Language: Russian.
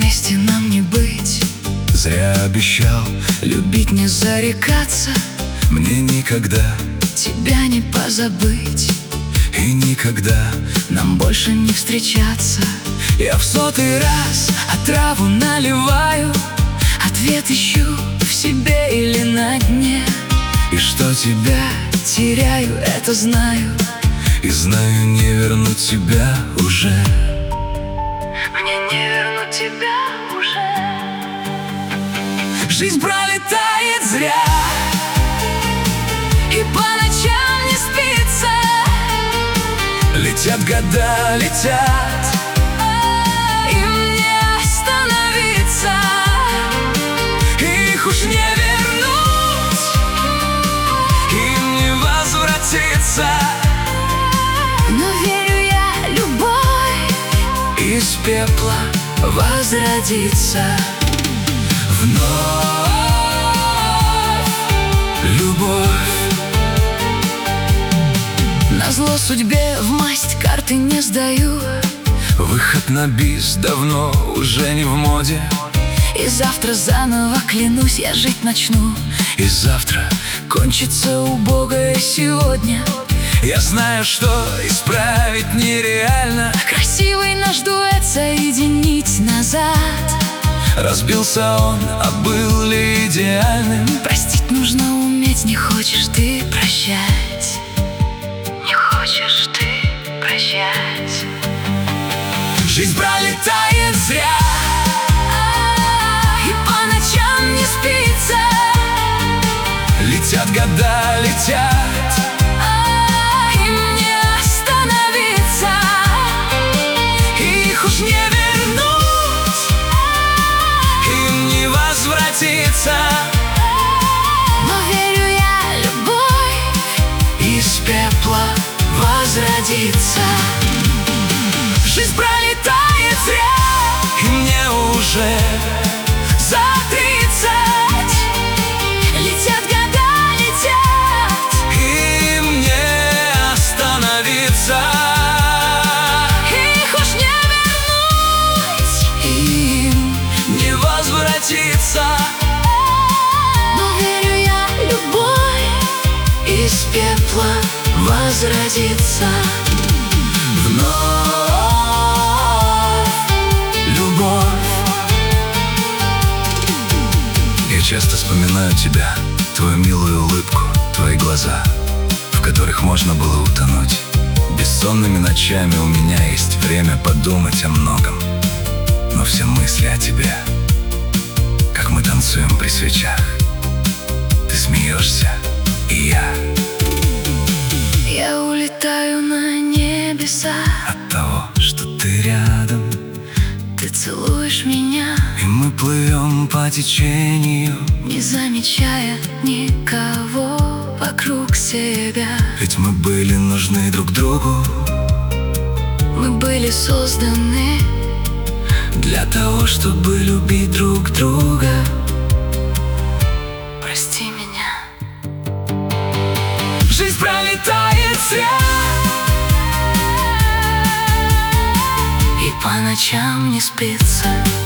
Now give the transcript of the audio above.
вместе нам не быть. Зря обещал Любить не зарекаться, мне никогда тебя не позабыть. и никогда Нам больше не встречаться. я в 100-й раз Отраву наливаю, ответ ищу в себе или на дне. и что тебя Теряю, это знаю. и знаю, не вернуть тебя уже. Мне не вернуть тебя уже. Жизнь пролетает зря, И по ночам не спится. летят года, летят, Им не остановиться. их уж не вернуть, им не возвратиться. Но верю я, любовь Из пепла возродится. вновь любовь. Назло судьбе в масть карты не сдаю. Выход на бис давно уже не в моде. И завтра заново, клянусь, я жить начну. И завтра Кончится убогое сегодня. я знаю, что исправить нереально. Красивый наш дуэт соединить назад. Разбился он, а был ли идеальным? Простить нужно уметь, не хочешь ты прощать. Не хочешь ты прощать. Жизнь пролетает зря, И по ночам не спится. летят года, летят, Им не остановиться. их уж не вернуть, им не возвратиться. Но верю я, любовь Из пепла возродится. жизнь пролетает зря, и мне уже за 30. Летят года, летят. Им не остановиться. Их уж не вернуть. Им не возвратиться. Но верю я, любовь Из пепла возродится. вновь любовь. Я часто вспоминаю тебя, твою милую улыбку, твои глаза, в которых можно было утонуть. Бессонными ночами у меня есть время подумать о многом, но все мысли о тебе, как мы танцуем при свечах. Ты смеешься, и Я улетаю на небеса. от того, что ты рядом, Ты целуешь меня, и мы плывем по течению. не замечая никого вокруг себя. Ведь мы были нужны друг другу Мы были созданы для того, чтобы любить друг друга. прости меня. Жизнь пролетает зря, И по ночам не спится.